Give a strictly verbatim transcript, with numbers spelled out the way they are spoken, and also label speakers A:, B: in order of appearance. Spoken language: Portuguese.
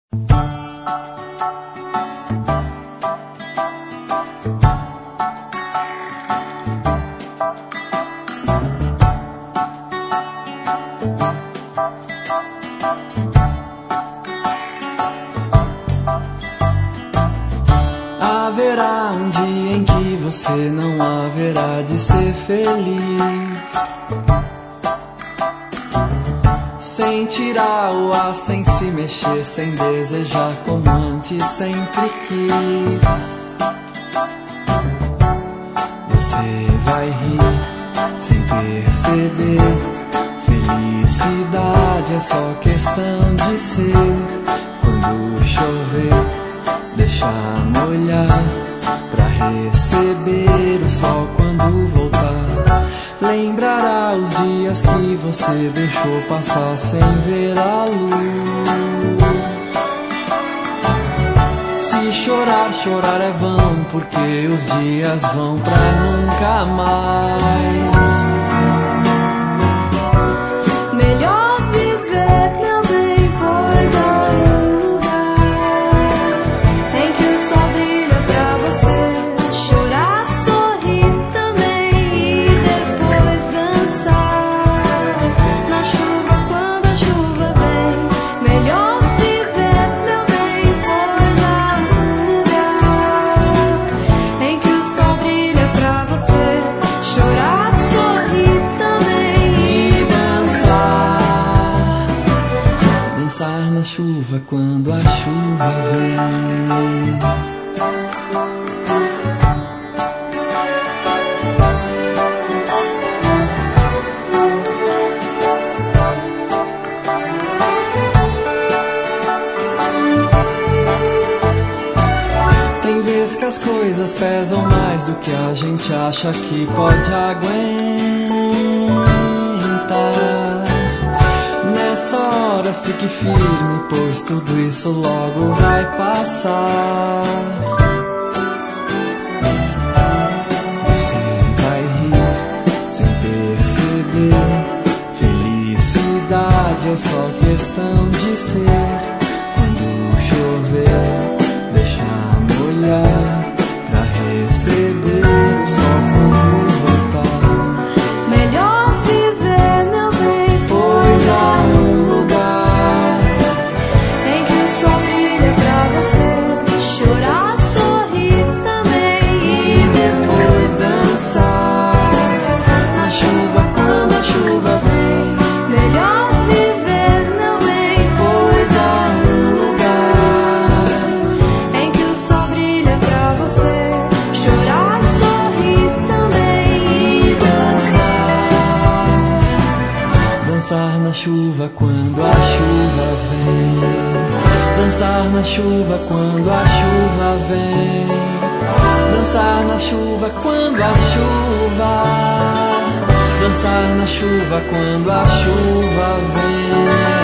A: Haverá um dia em que você não haverá de ser feliz, sem tirar o ar, sem se mexer, sem desejar como antes sempre quis. Você vai rir sem perceber, felicidade é só questão de ser. Quando chover, deixa molhar pra receber o sol quando voltar. Lembrará os dias que você deixou passar sem ver a luz. Se chorar, chorar é vão, porque os dias vão pra nunca mais.
B: Melhor viver, meu bem, pois há um lugar em que o sol brilha pra você chorar, sorrir também e depois dançar na chuva quando a chuva vem. Melhor viver, meu bem, pois há um lugar em que o sol brilha pra você chorar, sorrir também e dançar.
A: Dançar na chuva quando a chuva vem. Tem vezes que as coisas pesam mais do que a gente acha que pode aguentar. Nessa hora fique firme, pois tudo isso logo vai passar. Você vai rir sem perceber, felicidade é só questão de ser. Quando chover, deixa molhar pra receber o sol quando voltar.
B: Melhor viver, meu bem,
A: Pois há um lugar
B: em que o sol brilha pra você chorar, sorrir também e depois
A: dançar na chuva quando a chuva vem.
B: melhor viver, meu bem,
A: Pois há um lugar
B: em que o sol brilha pra você chorar, sorrir também e
A: dançar. Dançar na chuva quando a chuva vem. Dançar na chuva quando a chuva vem. Dançar na chuva quando a chuva. Dançar na chuva quando a chuva vem.